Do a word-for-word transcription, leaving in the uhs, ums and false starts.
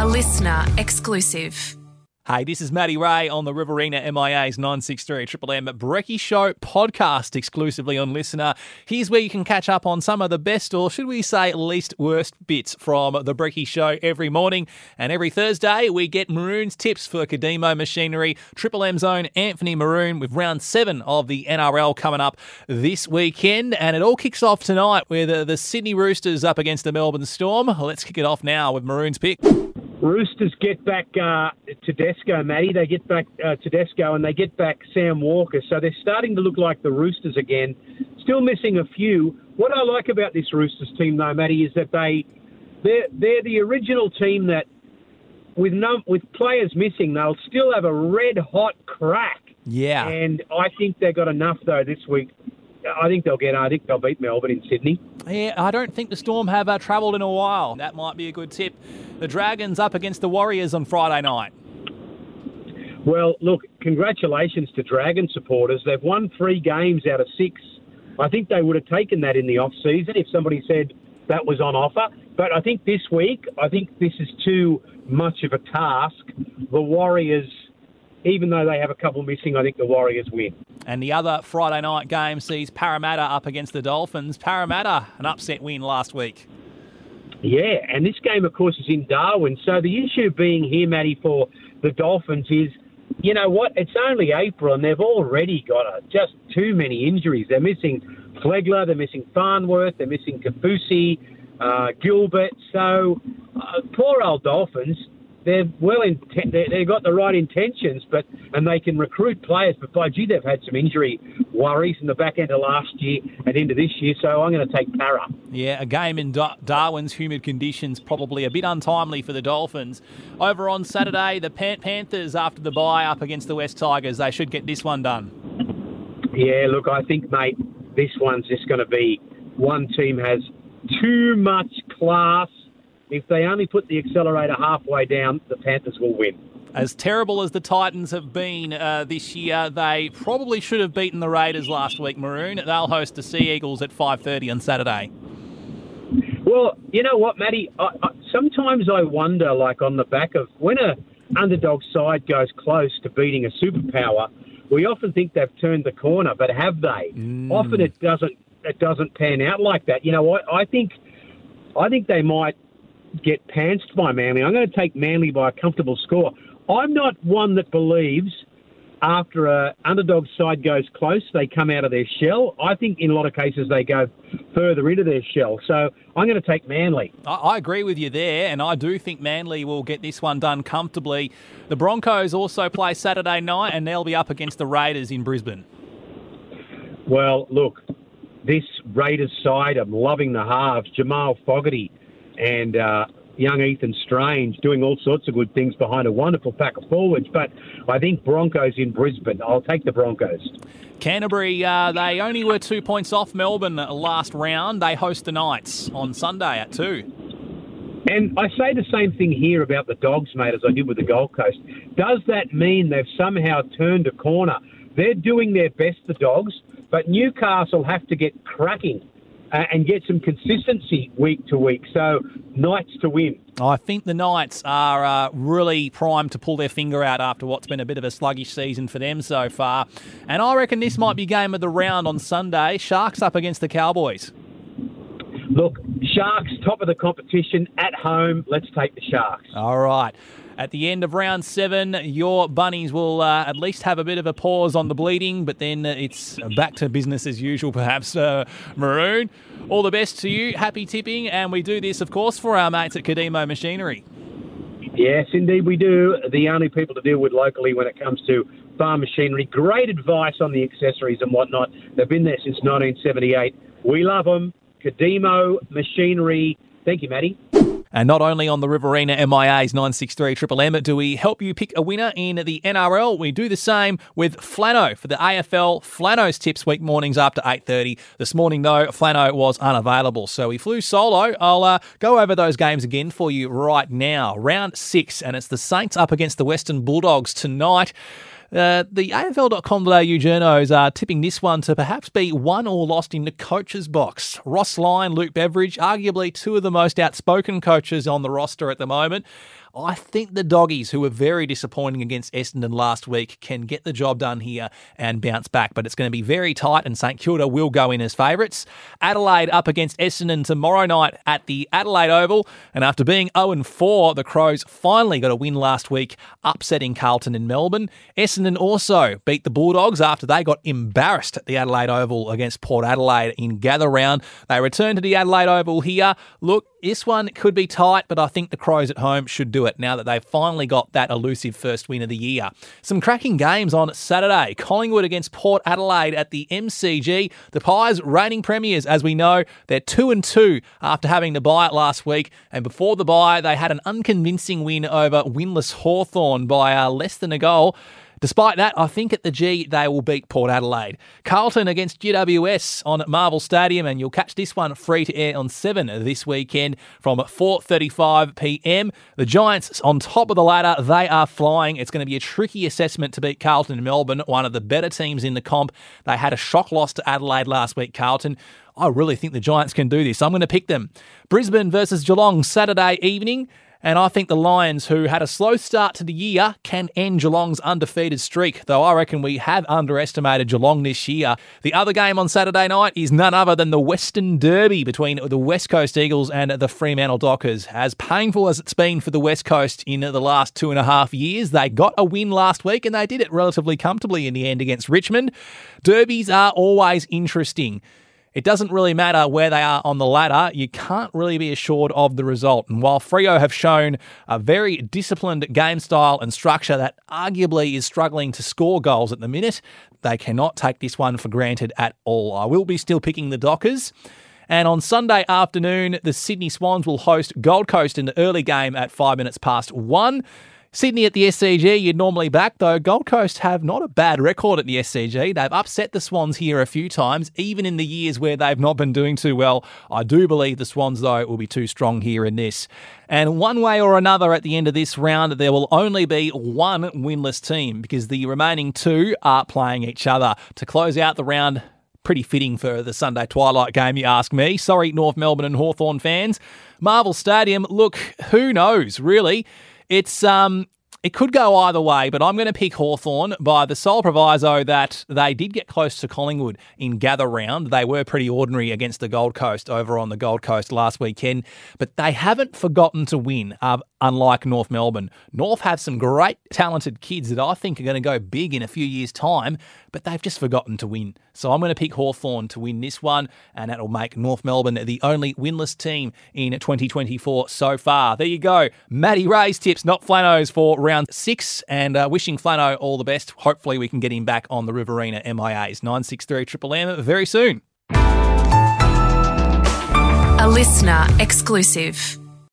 Listener exclusive. Hey, this is Matty Ray on the Riverina M I A's nine six three Triple M Brekkie Show podcast exclusively on Listener. Here's where you can catch up on some of the best, or should we say least worst bits from the Brekkie Show every morning. And every Thursday we get Maroon's tips for Kadimo Machinery. Triple M's own Anthony Maroon with round seven of the N R L coming up this weekend. And it all kicks off tonight with uh, the Sydney Roosters up against the Melbourne Storm. Let's kick it off now with Maroon's pick. Roosters get back uh, Tedesco, Matty. They get back uh, Tedesco and they get back Sam Walker. So they're starting to look like the Roosters again. Still missing a few. What I like about this Roosters team, though, Matty, is that they they're, they're the original team that, with no, with players missing, they'll still have a red hot crack. Yeah. And I think they've got enough though this week. I think they'll get. I think they'll beat Melbourne in Sydney. Yeah, I don't think the Storm have uh, travelled in a while. That might be a good tip. The Dragons up against the Warriors on Friday night. Well, look, congratulations to Dragon supporters. They've won three games out of six. I think they would have taken that in the off-season if somebody said that was on offer. But I think this week, I think this is too much of a task. The Warriors, even though they have a couple missing, I think the Warriors win. And the other Friday night game sees Parramatta up against the Dolphins. Parramatta, an upset win last week. Yeah, and this game, of course, is in Darwin. So the issue being here, Matty, for the Dolphins is, you know what, it's only April and they've already got a, just too many injuries. They're missing Flegler, they're missing Farnworth, they're missing Kafusi, uh, Gilbert. So uh, poor old Dolphins. They're well in, they've got the right intentions, but and they can recruit players. But by gee, they've had some injury worries in the back end of last year and into this year. So I'm going to take Para. Yeah, a game in Darwin's humid conditions, probably a bit untimely for the Dolphins. Over on Saturday, the Pan- Panthers after the bye up against the West Tigers. They should get this one done. Yeah, look, I think, mate, this one's just going to be one team has too much class. If they only put the accelerator halfway down, the Panthers will win. As terrible as the Titans have been uh, this year, they probably should have beaten the Raiders last week, Maroon. They'll host the Sea Eagles at five thirty on Saturday. Well, you know what, Matty? I, I, sometimes I wonder, like on the back of when a underdog side goes close to beating a superpower, we often think they've turned the corner, but have they? Mm. Often it doesn't. It doesn't pan out like that. You know what? I think. I think they might get pantsed by Manly. I'm going to take Manly by a comfortable score. I'm not one that believes after a underdog side goes close, they come out of their shell. I think in a lot of cases they go further into their shell. So I'm going to take Manly. I, I agree with you there, and I do think Manly will get this one done comfortably. The Broncos also play Saturday night, and they'll be up against the Raiders in Brisbane. Well, look, this Raiders side, I'm loving the halves. Jamal Fogarty and uh, young Ethan Strange doing all sorts of good things behind a wonderful pack of forwards. But I think Broncos in Brisbane. I'll take the Broncos. Canterbury, uh, they only were two points off Melbourne last round. They host the Knights on Sunday at two. And I say the same thing here about the Dogs, mate, as I did with the Gold Coast. Does that mean they've somehow turned a corner? They're doing their best, the Dogs, but Newcastle have to get cracking Uh, and get some consistency week to week. So, Knights to win. I think the Knights are uh, really primed to pull their finger out after what's been a bit of a sluggish season for them so far. And I reckon this might be game of the round on Sunday. Sharks up against the Cowboys. Look, Sharks, top of the competition, at home. Let's take the Sharks. All right. At the end of round seven, your Bunnies will uh, at least have a bit of a pause on the bleeding, but then uh, it's back to business as usual, perhaps, uh, Maroon. All the best to you. Happy tipping. And we do this, of course, for our mates at Kadimo Machinery. Yes, indeed we do. The only people to deal with locally when it comes to farm machinery. Great advice on the accessories and whatnot. They've been there since nineteen seventy-eight. We love them. Kadimo Machinery. Thank you, Matty. And not only on the Riverina M I A's nine six three Triple M do we help you pick a winner in the N R L, we do the same with Flano for the A F L. Flano's Tips week mornings after eight thirty. This morning, though, Flano was unavailable, so we flew solo. I'll uh, go over those games again for you right now. Round six, and it's the Saints up against the Western Bulldogs tonight. Uh, the A F L dot com dot A U journos are tipping this one to perhaps be won or lost in the coach's box. Ross Lyon, Luke Beveridge, arguably two of the most outspoken coaches on the roster at the moment. I think the Doggies, who were very disappointing against Essendon last week, can get the job done here and bounce back. But it's going to be very tight, and St Kilda will go in as favourites. Adelaide up against Essendon tomorrow night at the Adelaide Oval. And after being oh and four, the Crows finally got a win last week, upsetting Carlton in Melbourne. Essendon also beat the Bulldogs after they got embarrassed at the Adelaide Oval against Port Adelaide in gather round. They return to the Adelaide Oval here. Look, this one could be tight, but I think the Crows at home should do it now that they've finally got that elusive first win of the year. Some cracking games on Saturday. Collingwood against Port Adelaide at the M C G. The Pies, reigning premiers, as we know. They're two and two after having to bye it last week. And before the bye, they had an unconvincing win over winless Hawthorn by uh, less than a goal. Despite that, I think at the G, they will beat Port Adelaide. Carlton against G W S on Marvel Stadium, and you'll catch this one free to air on seven this weekend from four thirty-five p m. The Giants on top of the ladder, they are flying. It's going to be a tricky assessment to beat Carlton in Melbourne, one of the better teams in the comp. They had a shock loss to Adelaide last week, Carlton. I really think the Giants can do this. I'm going to pick them. Brisbane versus Geelong Saturday evening. And I think the Lions, who had a slow start to the year, can end Geelong's undefeated streak, though I reckon we have underestimated Geelong this year. The other game on Saturday night is none other than the Western Derby between the West Coast Eagles and the Fremantle Dockers. As painful as it's been for the West Coast in the last two and a half years, they got a win last week and they did it relatively comfortably in the end against Richmond. Derbies are always interesting. It doesn't really matter where they are on the ladder. You can't really be assured of the result. And while Freo have shown a very disciplined game style and structure that arguably is struggling to score goals at the minute, they cannot take this one for granted at all. I will be still picking the Dockers. And on Sunday afternoon, the Sydney Swans will host Gold Coast in the early game at five minutes past one. Sydney at the S C G, you'd normally back, though Gold Coast have not a bad record at the S C G. They've upset the Swans here a few times, even in the years where they've not been doing too well. I do believe the Swans, though, will be too strong here in this. And one way or another at the end of this round, there will only be one winless team because the remaining two are playing each other. To close out the round, pretty fitting for the Sunday twilight game, you ask me. Sorry, North Melbourne and Hawthorn fans. Marvel Stadium, look, who knows, really? It's um, it could go either way, but I'm going to pick Hawthorn by the sole proviso that they did get close to Collingwood in gather round. They were pretty ordinary against the Gold Coast over on the Gold Coast last weekend, but they haven't forgotten to win, uh, unlike North Melbourne. North have some great talented kids that I think are going to go big in a few years' time, but they've just forgotten to win. So I'm going to pick Hawthorn to win this one, and that'll make North Melbourne the only winless team in twenty twenty-four so far. There you go. Matty Ray's tips, not Flano's, for round six, and uh, wishing Flano all the best. Hopefully we can get him back on the Riverina M I As. nine six three Triple M very soon. A listener exclusive.